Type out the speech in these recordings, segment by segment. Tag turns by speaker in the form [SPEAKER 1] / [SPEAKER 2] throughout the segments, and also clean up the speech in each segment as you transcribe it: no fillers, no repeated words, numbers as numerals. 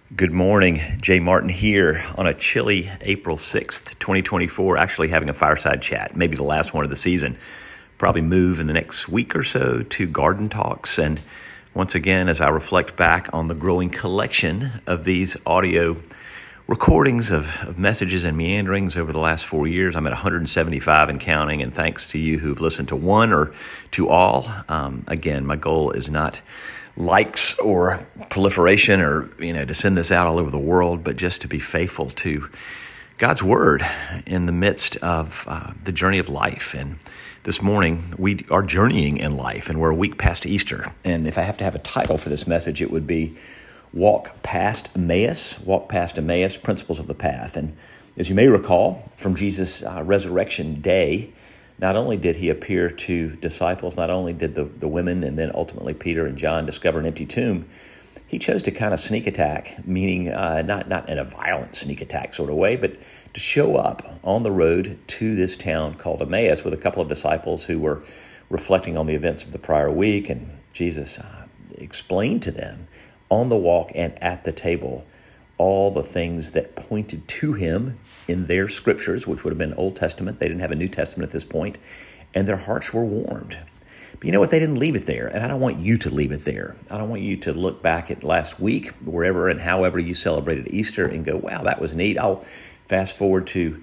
[SPEAKER 1] Good morning. Jay Martin here on a chilly April 6th, 2024, actually having a fireside chat, maybe the last one of the season. Probably move in the next week or so to Garden Talks. And once again, as I reflect back on the growing collection of these audio recordings of messages and meanderings over the last 4 years, I'm at 175 and counting. And thanks to you who've listened to one or to all. Again, my goal is not likes or proliferation or, to send this out all over the world, but just to be faithful to God's word in the midst of the journey of life. And this morning, we are journeying in life, and we're a week past Easter. And if I have to have a title for this message, it would be Walk Past Emmaus, Principles of the Path. And as you may recall from Jesus' resurrection day, not only did he appear to disciples, not only did the women and then ultimately Peter and John discover an empty tomb, he chose to kind of sneak attack, meaning not in a violent sneak attack sort of way, but to show up on the road to this town called Emmaus with a couple of disciples who were reflecting on the events of the prior week. And Jesus explained to them on the walk and at the table all the things that pointed to him in their scriptures, which would have been Old Testament. They didn't have a New Testament at this point, and their hearts were warmed. But you know what? They didn't leave it there, and I don't want you to leave it there. I don't want you to look back at last week, wherever and however you celebrated Easter, and go, wow, that was neat. I'll fast forward to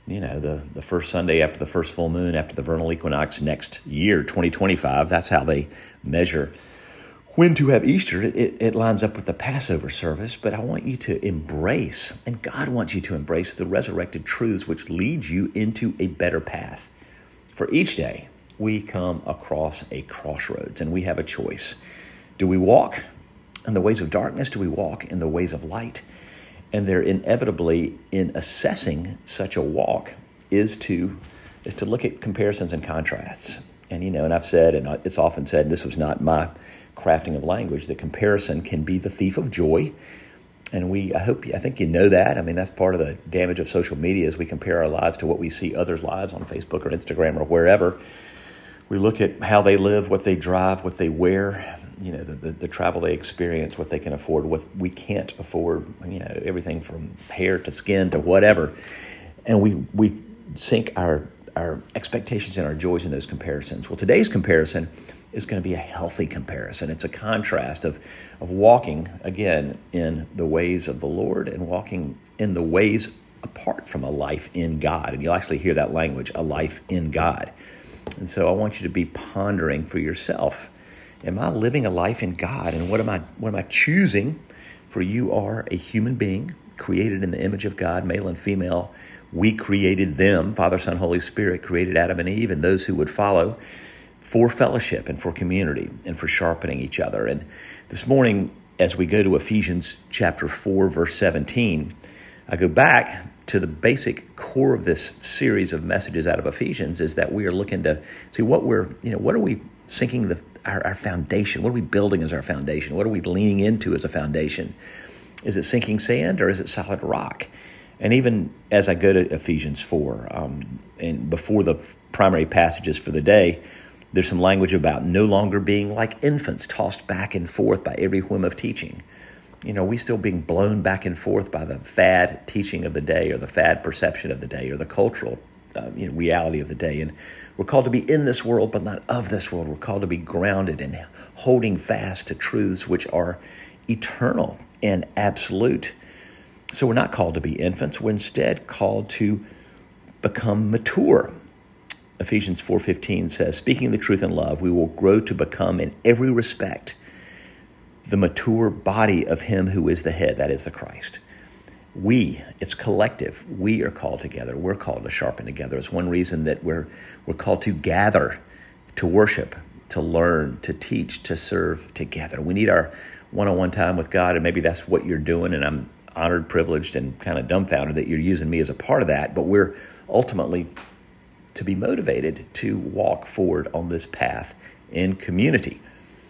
[SPEAKER 1] the first Sunday after the first full moon, after the vernal equinox next year, 2025. That's how they measure when to have Easter. It lines up with the Passover service, but I want you to embrace, and God wants you to embrace the resurrected truths which lead you into a better path. For each day, we come across a crossroads, and we have a choice. Do we walk in the ways of darkness? Do we walk in the ways of light? And there inevitably, in assessing such a walk, is to look at comparisons and contrasts. And and I've said, and it's often said, and this was not my crafting of language, that comparison can be the thief of joy. And I think you know that. I mean, that's part of the damage of social media, is we compare our lives to what we see others' lives on Facebook or Instagram or wherever. We look at how they live, what they drive, what they wear, the travel they experience, what they can afford, what we can't afford, everything from hair to skin to whatever. And we sink our expectations and our joys in those comparisons. Well, today's comparison is going to be a healthy comparison. It's a contrast of walking, again, in the ways of the Lord and walking in the ways apart from a life in God. And you'll actually hear that language, a life in God. And so I want you to be pondering for yourself, am I living a life in God? And what am I choosing? For you are a human being created in the image of God, male and female. We created them, Father, Son, Holy Spirit, created Adam and Eve and those who would follow, for fellowship and for community and for sharpening each other. And this morning, as we go to Ephesians chapter 4, verse 17, I go back to the basic core of this series of messages out of Ephesians, is that we are looking to see what are we sinking our foundation? What are we building as our foundation? What are we leaning into as a foundation? Is it sinking sand or is it solid rock? And even as I go to Ephesians 4, and before the primary passages for the day, there's some language about no longer being like infants, tossed back and forth by every whim of teaching. We still being blown back and forth by the fad teaching of the day, or the fad perception of the day, or the cultural reality of the day. And we're called to be in this world, but not of this world. We're called to be grounded and holding fast to truths which are eternal and absolute. So we're not called to be infants. We're instead called to become mature. Ephesians 4:15 says, speaking the truth in love, we will grow to become in every respect the mature body of him who is the head, that is the Christ. It's collective. We are called together. We're called to sharpen together. It's one reason that we're called to gather, to worship, to learn, to teach, to serve together. We need our one-on-one time with God, and maybe that's what you're doing, and I'm honored, privileged, and kind of dumbfounded that you're using me as a part of that, but we're ultimately to be motivated to walk forward on this path in community.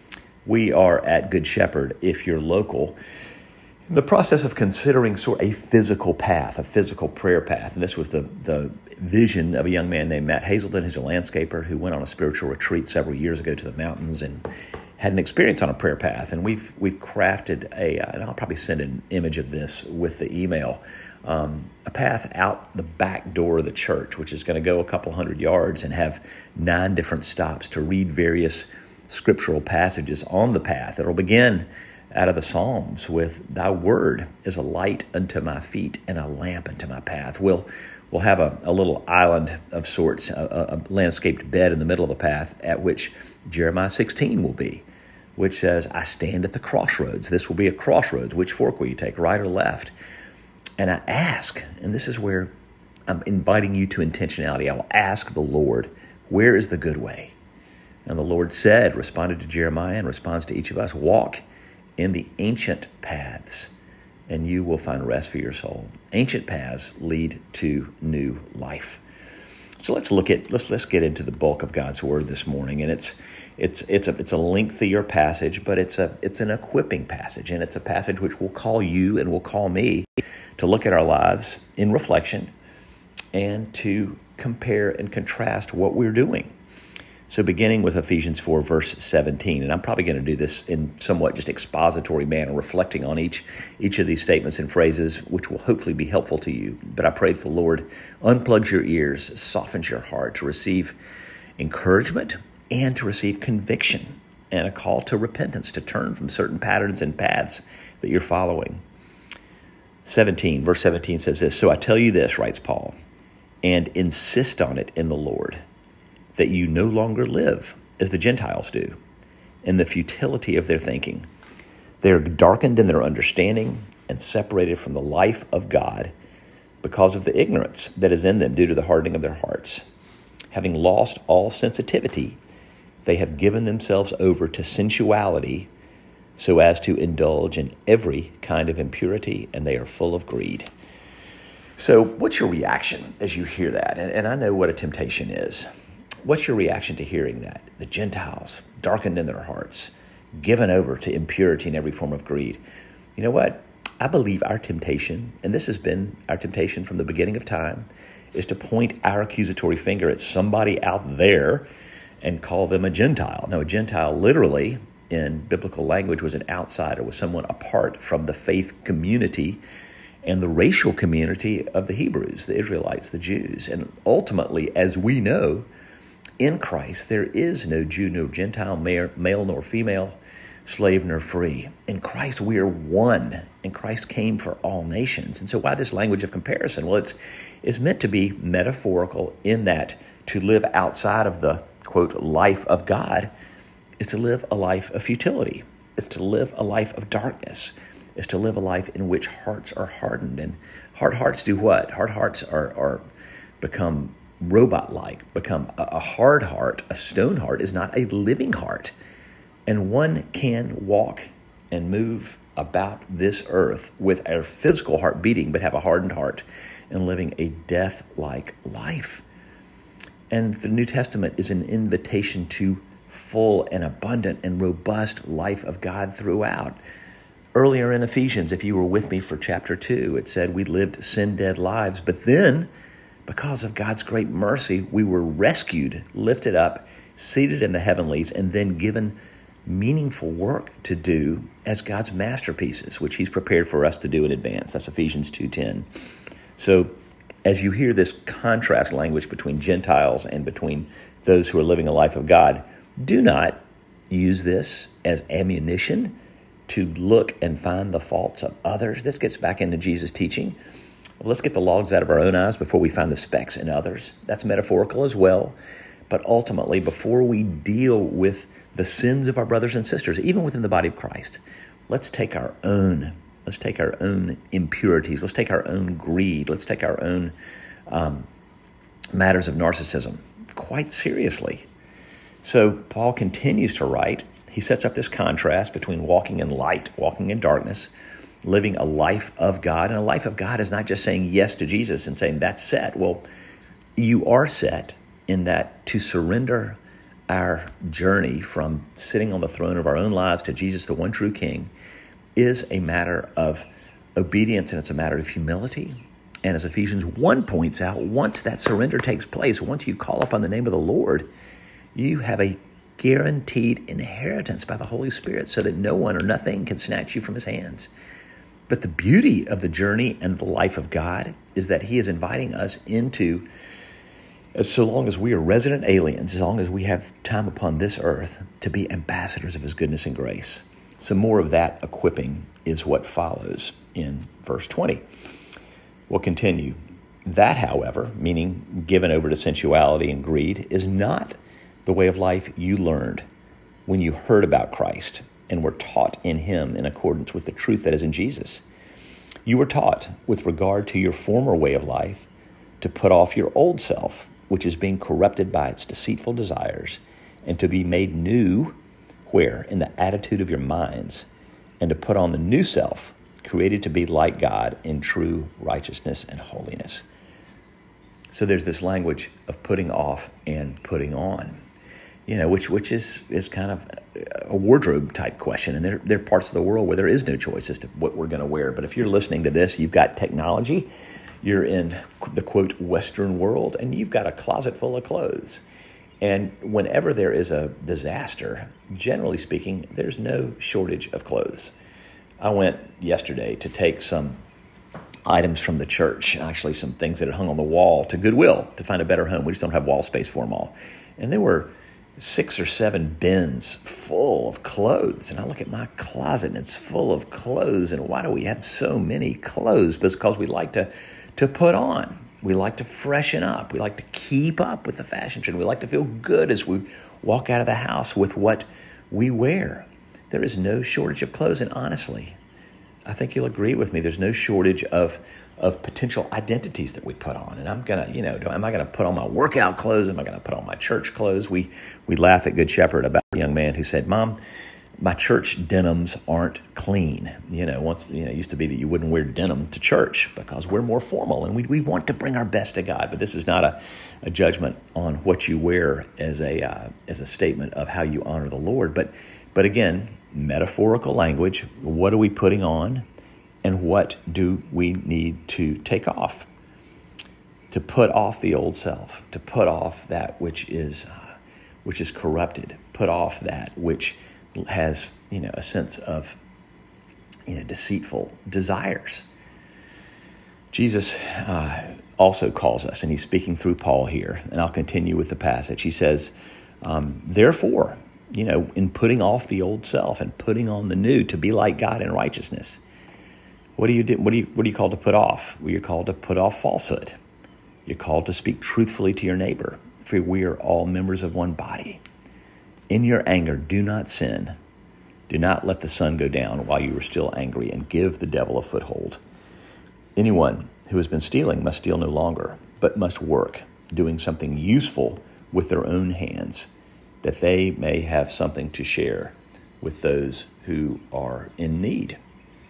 [SPEAKER 1] We are at Good Shepherd, if you're local, in the process of considering sort of a physical path, a physical prayer path. And this was the vision of a young man named Matt Hazelden, who's a landscaper who went on a spiritual retreat several years ago to the mountains. And had an experience on a prayer path, and we've crafted and I'll probably send an image of this with the email, a path out the back door of the church, which is going to go a couple hundred yards and have 9 different stops to read various scriptural passages on the path. It'll begin out of the Psalms with, "Thy word is a light unto my feet and a lamp unto my path." We'll have a little island of sorts, a landscaped bed in the middle of the path at which Jeremiah 16 will be, which says, "I stand at the crossroads." This will be a crossroads. Which fork will you take, right or left? And I ask, and this is where I'm inviting you to intentionality. I will ask the Lord, where is the good way? And the Lord responded to Jeremiah and responds to each of us, "Walk in the ancient paths, and you will find rest for your soul." Ancient paths lead to new life. So let's get into the bulk of God's word this morning, and it's a lengthier passage, but it's an equipping passage, and it's a passage which will call you and will call me to look at our lives in reflection and to compare and contrast what we're doing. So beginning with Ephesians 4, verse 17, and I'm probably going to do this in somewhat just expository manner, reflecting on each of these statements and phrases, which will hopefully be helpful to you. But I pray the Lord unplugs your ears, softens your heart to receive encouragement and to receive conviction and a call to repentance, to turn from certain patterns and paths that you're following. Verse 17 says this, "So I tell you this," writes Paul, "and insist on it in the Lord, that you no longer live as the Gentiles do, in the futility of their thinking. They are darkened in their understanding and separated from the life of God because of the ignorance that is in them due to the hardening of their hearts. Having lost all sensitivity, they have given themselves over to sensuality so as to indulge in every kind of impurity, and they are full of greed." So what's your reaction as you hear that? And I know what a temptation is. What's your reaction to hearing that? The Gentiles, darkened in their hearts, given over to impurity and every form of greed. You know what? I believe our temptation, and this has been our temptation from the beginning of time, is to point our accusatory finger at somebody out there and call them a Gentile. Now, a Gentile literally, in biblical language, was an outsider, was someone apart from the faith community and the racial community of the Hebrews, the Israelites, the Jews. And ultimately, as we know, in Christ, there is no Jew nor Gentile, male nor female, slave nor free. In Christ, we are one, and Christ came for all nations. And so why this language of comparison? Well, it's meant to be metaphorical in that to live outside of the, quote, life of God is to live a life of futility. It's to live a life of darkness. It's to live a life in which hearts are hardened. And hard hearts do what? Hard hearts are become robot-like, become a hard heart. A stone heart is not a living heart. And one can walk and move about this earth with our physical heart beating, but have a hardened heart and living a death-like life. And the New Testament is an invitation to full and abundant and robust life of God throughout. Earlier in Ephesians, if you were with me for chapter 2, it said we lived sin-dead lives, but then because of God's great mercy, we were rescued, lifted up, seated in the heavenlies, and then given meaningful work to do as God's masterpieces, which he's prepared for us to do in advance. That's Ephesians 2:10. So as you hear this contrast language between Gentiles and between those who are living a life of God, do not use this as ammunition to look and find the faults of others. This gets back into Jesus' teaching. Let's get the logs out of our own eyes before we find the specks in others. That's metaphorical as well. But ultimately, before we deal with the sins of our brothers and sisters, even within the body of Christ, let's take our own impurities. Let's take our own greed. Let's take our own matters of narcissism quite seriously. So Paul continues to write. He sets up this contrast between walking in light, walking in darkness, living a life of God. And a life of God is not just saying yes to Jesus and saying that's set. Well, you are set in that to surrender our journey from sitting on the throne of our own lives to Jesus, the one true King, is a matter of obedience, and it's a matter of humility. And as Ephesians 1 points out, once that surrender takes place, once you call upon the name of the Lord, you have a guaranteed inheritance by the Holy Spirit so that no one or nothing can snatch you from his hands. But the beauty of the journey and the life of God is that he is inviting us into, so long as we are resident aliens, as long as we have time upon this earth, to be ambassadors of his goodness and grace. So more of that equipping is what follows in verse 20. We'll continue. That, however, meaning given over to sensuality and greed, is not the way of life you learned when you heard about Christ and were taught in him in accordance with the truth that is in Jesus. You were taught, with regard to your former way of life, to put off your old self, which is being corrupted by its deceitful desires, and to be made new, where? In the attitude of your minds, and to put on the new self, created to be like God in true righteousness and holiness. So there's this language of putting off and putting on, which is kind of a wardrobe type question. And there are parts of the world where there is no choice as to what we're going to wear. But if you're listening to this, you've got technology, you're in the quote Western world, and you've got a closet full of clothes. And whenever there is a disaster, generally speaking, there's no shortage of clothes. I went yesterday to take some items from the church, actually some things that had hung on the wall, to Goodwill to find a better home. We just don't have wall space for them all. And there were 6 or 7 bins full of clothes. And I look at my closet and it's full of clothes. And why do we have so many clothes? Because we like to put on. We like to freshen up. We like to keep up with the fashion trend. We like to feel good as we walk out of the house with what we wear. There is no shortage of clothes. And honestly, I think you'll agree with me, there's no shortage of potential identities that we put on. And I'm going to, am I going to put on my workout clothes? Am I going to put on my church clothes? We laugh at Good Shepherd about a young man who said, Mom, my church denims aren't clean. Once, it used to be that you wouldn't wear denim to church because we're more formal and we want to bring our best to God. But this is not a judgment on what you wear as a statement of how you honor the Lord. But again, metaphorical language, what are we putting on and what do we need to take off? To put off the old self, to put off that which is corrupted, put off that which has, a sense of, deceitful desires. Jesus also calls us, and he's speaking through Paul here, and I'll continue with the passage. He says, therefore, in putting off the old self and putting on the new to be like God in righteousness, what are you called to put off? Well, you're called to put off falsehood. You're called to speak truthfully to your neighbor, for we are all members of one body. In your anger, do not sin. Do not let the sun go down while you are still angry, and give the devil a foothold. Anyone who has been stealing must steal no longer, but must work, doing something useful with their own hands, that they may have something to share with those who are in need.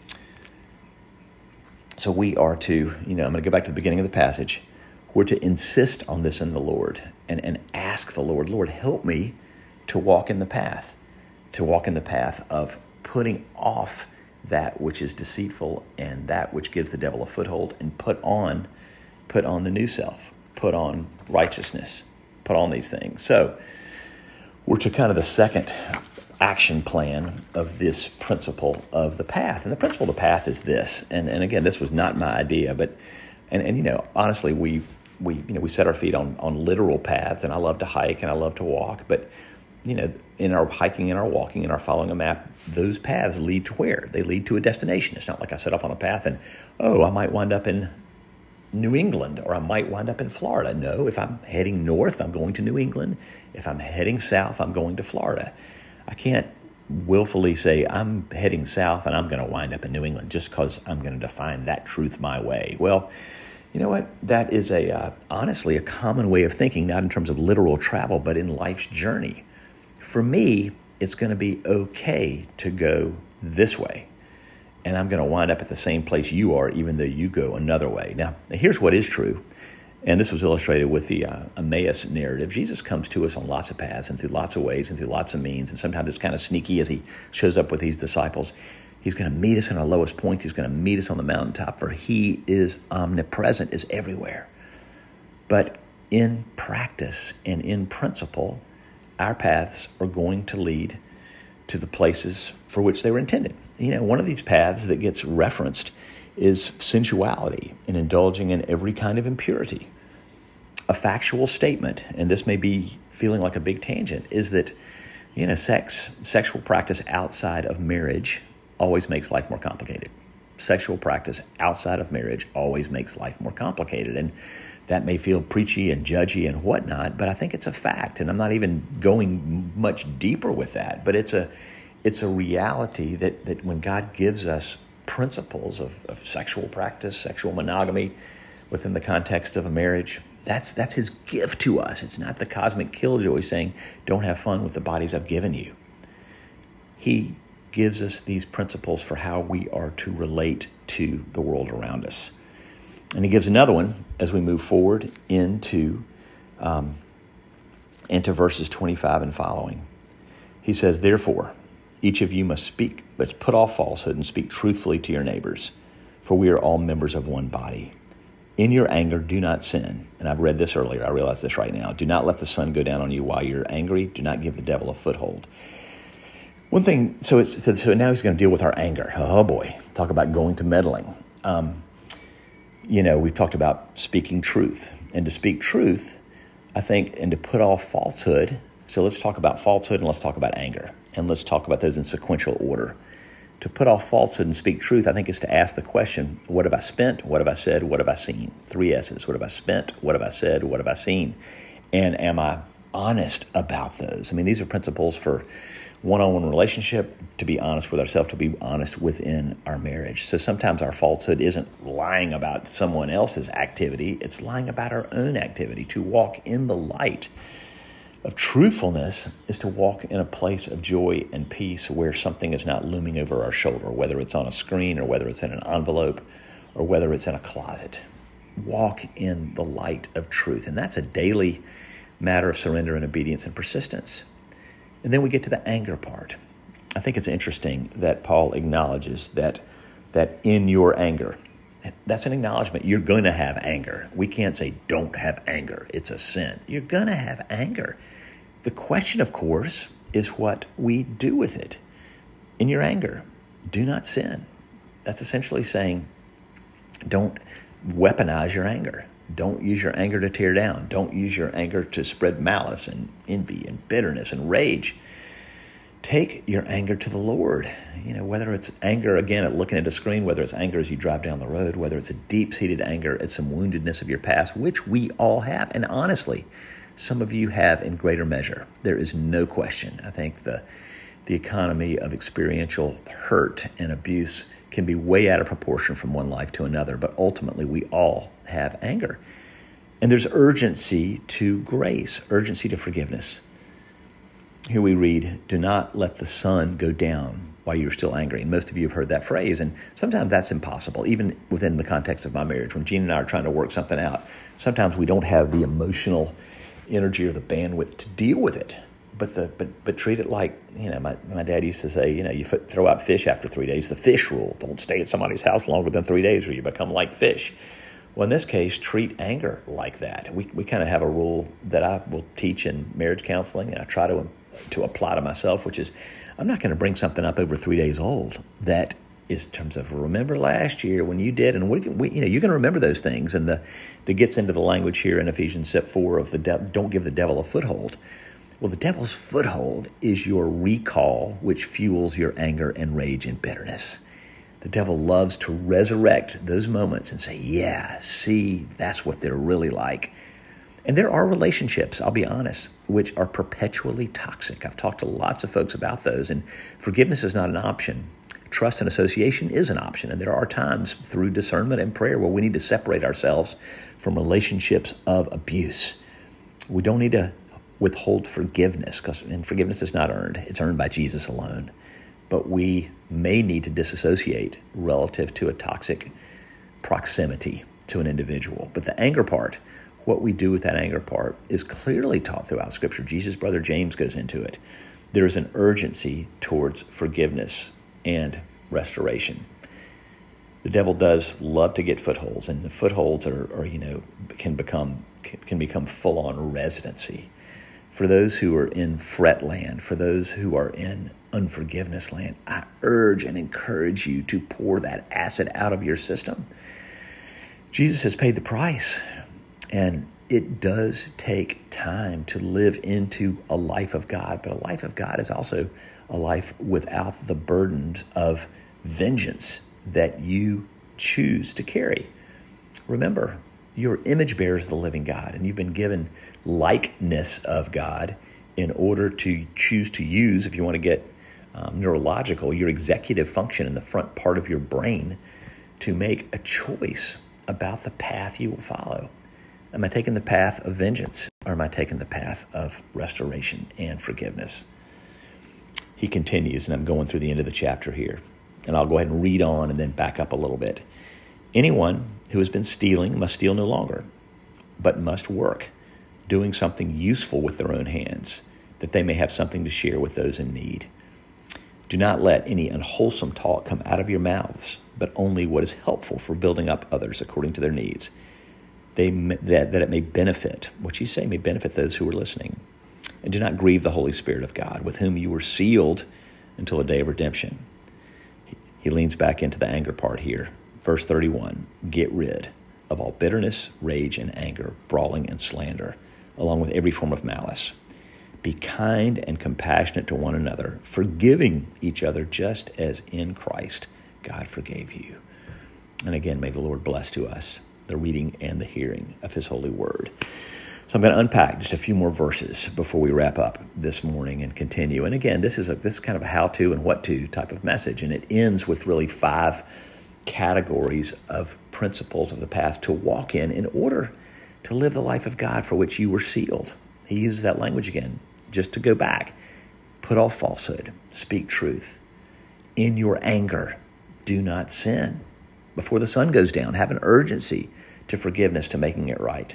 [SPEAKER 1] So we are to, I'm going to go back to the beginning of the passage. We're to insist on this in the Lord and ask the Lord, Lord, help me to walk in the path of putting off that which is deceitful and that which gives the devil a foothold, and put on the new self, put on righteousness, put on these things. So we're to kind of the second action plan of this principle of the path. And the principle of the path is this. And again, this was not my idea, but honestly, we set our feet on literal paths, and I love to hike and I love to walk, but in our hiking and our walking and our following a map, those paths lead to where? They lead to a destination. It's not like I set off on a path and, I might wind up in New England, or I might wind up in Florida. No, if I'm heading north, I'm going to New England. If I'm heading south, I'm going to Florida. I can't willfully say I'm heading south and I'm going to wind up in New England just because I'm going to define that truth my way. Well, you know what? That is honestly a common way of thinking, not in terms of literal travel, but in life's journey. For me, it's going to be okay to go this way, and I'm going to wind up at the same place you are, even though you go another way. Now here's what is true, and this was illustrated with the Emmaus narrative. Jesus comes to us on lots of paths and through lots of ways and through lots of means, and sometimes it's kind of sneaky as he shows up with these disciples. He's going to meet us in our lowest points. He's going to meet us on the mountaintop, for he is omnipresent, is everywhere. But in practice and in principle, our paths are going to lead to the places for which they were intended. One of these paths that gets referenced is sensuality and indulging in every kind of impurity. A factual statement, and this may be feeling like a big tangent, is that sexual practice outside of marriage always makes life more complicated. Sexual practice outside of marriage always makes life more complicated. And that may feel preachy and judgy and whatnot, but I think it's a fact. And I'm not even going much deeper with that. But it's a reality that when God gives us principles of sexual practice, sexual monogamy within the context of a marriage, that's his gift to us. It's not the cosmic killjoy saying, don't have fun with the bodies I've given you. He gives us these principles for how we are to relate to the world around us. And he gives another one as we move forward into verses 25 and following. He says, therefore, each of you must put off falsehood and speak truthfully to your neighbors, for we are all members of one body. In your anger, do not sin. And I've read this earlier. I realize this right now. Do not let the sun go down on you while you're angry. Do not give the devil a foothold. One thing, so now he's going to deal with our anger. Oh boy, talk about going to meddling. We've talked about speaking truth. And to speak truth, I think, and to put off falsehood. So let's talk about falsehood and let's talk about anger. And let's talk about those in sequential order. To put off falsehood and speak truth, I think, is to ask the question, what have I spent? What have I said? What have I seen? 3 S's. What have I spent? What have I said? What have I seen? And am I honest about those? These are principles for one-on-one relationship, to be honest with ourselves, to be honest within our marriage. So sometimes our falsehood isn't lying about someone else's activity. It's lying about our own activity. To walk in the light of truthfulness is to walk in a place of joy and peace where something is not looming over our shoulder, whether it's on a screen or whether it's in an envelope or whether it's in a closet. Walk in the light of truth. And that's a daily matter of surrender and obedience and persistence. And then we get to the anger part. I think it's interesting that Paul acknowledges that in your anger, that's an acknowledgement. You're going to have anger. We can't say don't have anger. It's a sin. You're going to have anger. The question, of course, is what we do with it. In your anger, do not sin. That's essentially saying don't weaponize your anger. Don't use your anger to tear down. Don't use your anger to spread malice and envy and bitterness and rage. Take your anger to the Lord. Whether it's anger, again, at looking at a screen, whether it's anger as you drive down the road, whether it's a deep-seated anger at some woundedness of your past, which we all have. And honestly, some of you have in greater measure. There is no question. I think the economy of experiential hurt and abuse can be way out of proportion from one life to another, but ultimately we all have anger. And there's urgency to grace, urgency to forgiveness. Here we read, do not let the sun go down while you're still angry. And most of you have heard that phrase, and sometimes that's impossible, even within the context of my marriage. When Jean and I are trying to work something out, sometimes we don't have the emotional energy or the bandwidth to deal with it. But treat it like, my dad used to say, you throw out fish after 3 days. The fish rule. Don't stay at somebody's house longer than 3 days or you become like fish. Well, in this case, treat anger like that. We kind of have a rule that I will teach in marriage counseling, and I try to apply to myself, which is I'm not going to bring something up over 3 days old that is in terms of remember last year when you did, and you're going to remember those things. And that gets into the language here in Ephesians 4 of don't give the devil a foothold. Well, the devil's foothold is your recall, which fuels your anger and rage and bitterness. The devil loves to resurrect those moments and say, yeah, see, that's what they're really like. And there are relationships, I'll be honest, which are perpetually toxic. I've talked to lots of folks about those, and forgiveness is not an option. Trust and association is an option, and there are times through discernment and prayer where we need to separate ourselves from relationships of abuse. We don't need to withhold forgiveness, because forgiveness is not earned. It's earned by Jesus alone. But we may need to disassociate relative to a toxic proximity to an individual. But the anger part, what we do with that anger part, is clearly taught throughout Scripture. Jesus' brother James goes into it. There is an urgency towards forgiveness and restoration. The devil does love to get footholds, and the footholds can become full-on residency. For those who are in fret land, for those who are in unforgiveness land, I urge and encourage you to pour that acid out of your system. Jesus has paid the price, and it does take time to live into a life of God, but a life of God is also a life without the burdens of vengeance that you choose to carry. Remember, your image bears the living God, and you've been given likeness of God in order to choose to use, if you want to get neurological, your executive function in the front part of your brain to make a choice about the path you will follow. Am I taking the path of vengeance, or am I taking the path of restoration and forgiveness? He continues, and I'm going through the end of the chapter here, and I'll go ahead and read on and then back up a little bit. Anyone who has been stealing must steal no longer, but must work, doing something useful with their own hands, that they may have something to share with those in need. Do not let any unwholesome talk come out of your mouths, but only what is helpful for building up others according to their needs, that it may benefit, what you say may benefit those who are listening. And do not grieve the Holy Spirit of God, with whom you were sealed until the day of redemption. He leans back into the anger part here. Verse 31, get rid of all bitterness, rage, and anger, brawling and slander, along with every form of malice. Be kind and compassionate to one another, forgiving each other just as in Christ God forgave you. And again, may the Lord bless to us the reading and the hearing of his holy word. So I'm going to unpack just a few more verses before we wrap up this morning and continue. And again, this is kind of a how-to and what-to type of message, and it ends with really 5 categories of principles of the path to walk in order to live the life of God for which you were sealed. He uses that language again, just to go back. Put off falsehood, speak truth. In your anger, do not sin. Before the sun goes down, have an urgency to forgiveness, to making it right.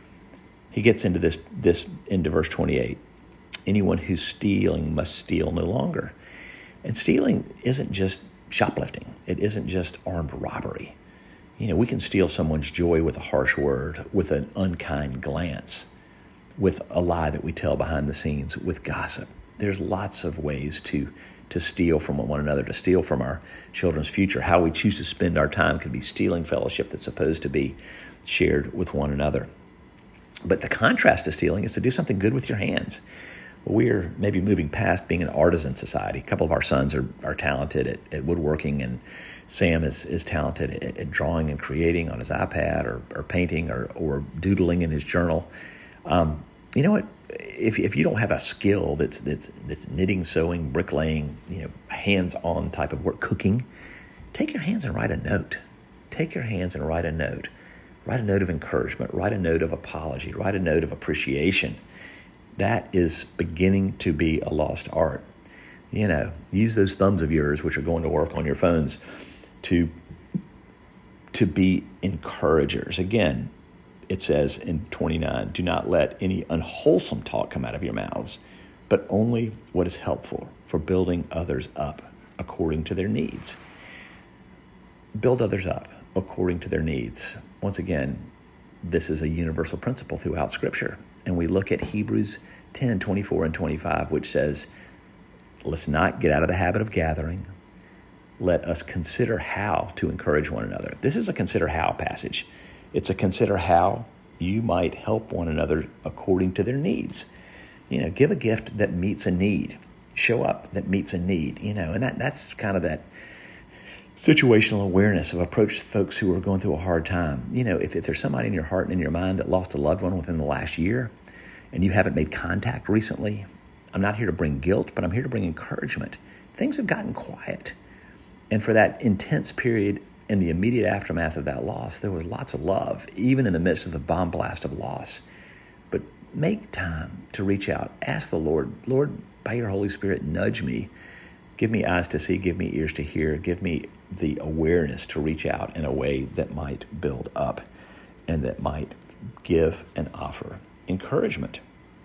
[SPEAKER 1] He gets into this into verse 28. Anyone who's stealing must steal no longer. And stealing isn't just shoplifting. It isn't just armed robbery. We can steal someone's joy with a harsh word, with an unkind glance, with a lie that we tell behind the scenes, with gossip. There's lots of ways to steal from one another, to steal from our children's future. How we choose to spend our time could be stealing fellowship that's supposed to be shared with one another. But the contrast to stealing is to do something good with your hands. We're maybe moving past being an artisan society. A couple of our sons are talented at woodworking, and Sam is talented at drawing and creating on his iPad, or painting, or doodling in his journal. You know what? If you don't have a skill that's knitting, sewing, bricklaying, hands-on type of work, cooking, take your hands and write a note. Take your hands and write a note. Write a note of encouragement. Write a note of apology. Write a note of appreciation. That is beginning to be a lost art. Use those thumbs of yours, which are going to work on your phones, to be encouragers. Again, it says in 29, do not let any unwholesome talk come out of your mouths, but only what is helpful for building others up according to their needs. Build others up according to their needs. Once again, this is a universal principle throughout Scripture. And we look at Hebrews 10, 24 and 25, which says, let's not get out of the habit of gathering. Let us consider how to encourage one another. This is a consider how passage. It's a consider how you might help one another according to their needs. Give a gift that meets a need. Show up that meets a need. And that's kind of that situational awareness of approach to folks who are going through a hard time. If there's somebody in your heart and in your mind that lost a loved one within the last year and you haven't made contact recently, I'm not here to bring guilt, but I'm here to bring encouragement. Things have gotten quiet. And for that intense period in the immediate aftermath of that loss, there was lots of love, even in the midst of the bomb blast of loss. But make time to reach out. Ask the Lord, by your Holy Spirit, nudge me. Give me eyes to see, give me ears to hear, give me the awareness to reach out in a way that might build up and that might give and offer encouragement.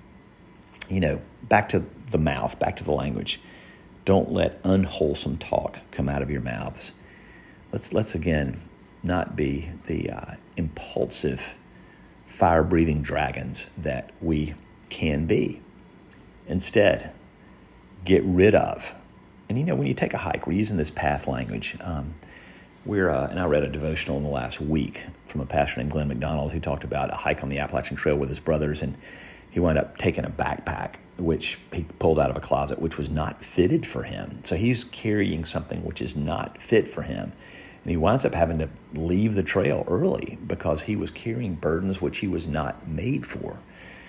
[SPEAKER 1] Back to the mouth, back to the language. Don't let unwholesome talk come out of your mouths. Let's again not be the impulsive, fire-breathing dragons that we can be. Instead, get rid of. And when you take a hike, we're using this path language. And I read a devotional in the last week from a pastor named Glenn McDonald who talked about a hike on the Appalachian Trail with his brothers, and he wound up taking a backpack, which he pulled out of a closet, which was not fitted for him. So he's carrying something which is not fit for him. And he winds up having to leave the trail early because he was carrying burdens which he was not made for.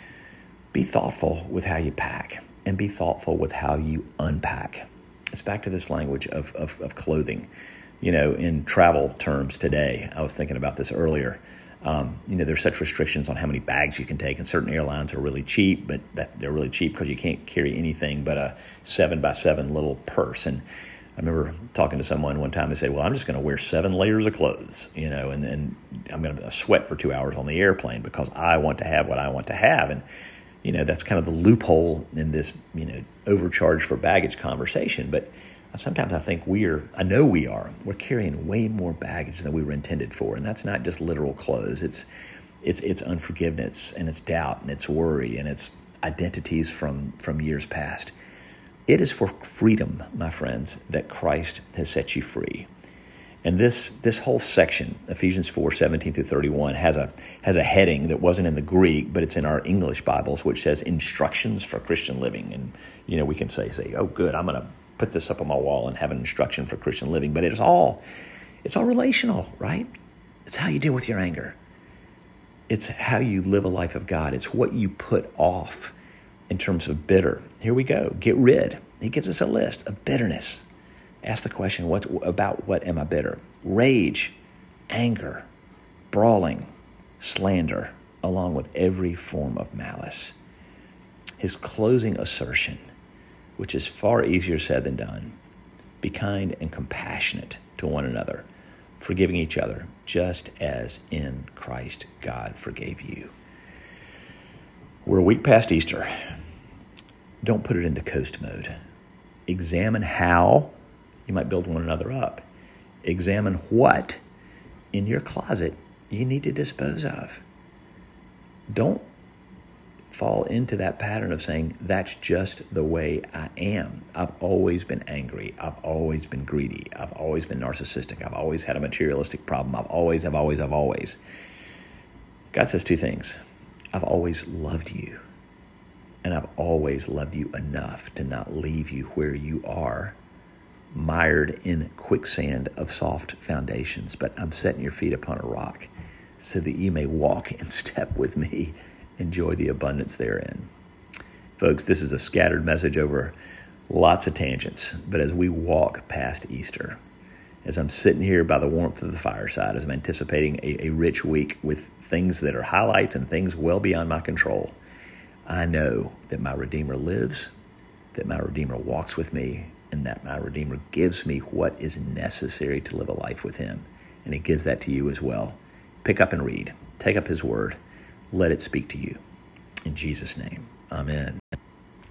[SPEAKER 1] Be thoughtful with how you pack, and be thoughtful with how you unpack. It's back to this language of clothing. In travel terms today, I was thinking about this earlier. There's such restrictions on how many bags you can take, and certain airlines are really cheap, but they're really cheap because you can't carry anything but a 7x7 little purse. And I remember talking to someone one time. They said, well, I'm just going to wear 7 layers of clothes, and I'm going to sweat for 2 hours on the airplane because I want to have what I want to have. And, that's kind of the loophole in this, overcharge for baggage conversation. But sometimes I think we're carrying way more baggage than we were intended for. And that's not just literal clothes. It's unforgiveness, and it's doubt, and it's worry, and it's identities from years past. It is for freedom, my friends, that Christ has set you free. And this whole section, Ephesians 4:17-31, has a heading that wasn't in the Greek, but it's in our English Bibles, which says instructions for Christian living. And we can say, oh, good, I'm going to put this up on my wall and have an instruction for Christian living. But it's all relational, right? It's how you deal with your anger. It's how you live a life of God. It's what you put off in terms of bitter. Here we go. Get rid. He gives us a list of bitterness. Ask the question, what am I bitter? Rage, anger, brawling, slander, along with every form of malice. His closing assertion, which is far easier said than done: be kind and compassionate to one another, forgiving each other, just as in Christ God forgave you. We're a week past Easter. Don't put it into coast mode. Examine how you might build one another up. Examine what in your closet you need to dispose of. Don't fall into that pattern of saying, that's just the way I am. I've always been angry. I've always been greedy. I've always been narcissistic. I've always had a materialistic problem. I've always. God says 2 things. I've always loved you. And I've always loved you enough to not leave you where you are, mired in quicksand of soft foundations, but I'm setting your feet upon a rock so that you may walk in step with me, enjoy the abundance therein. Folks, this is a scattered message over lots of tangents, but as we walk past Easter, as I'm sitting here by the warmth of the fireside, as I'm anticipating a rich week with things that are highlights and things well beyond my control, I know that my Redeemer lives, that my Redeemer walks with me, and that my Redeemer gives me what is necessary to live a life with him. And he gives that to you as well. Pick up and read. Take up his word. Let it speak to you. In Jesus' name, amen.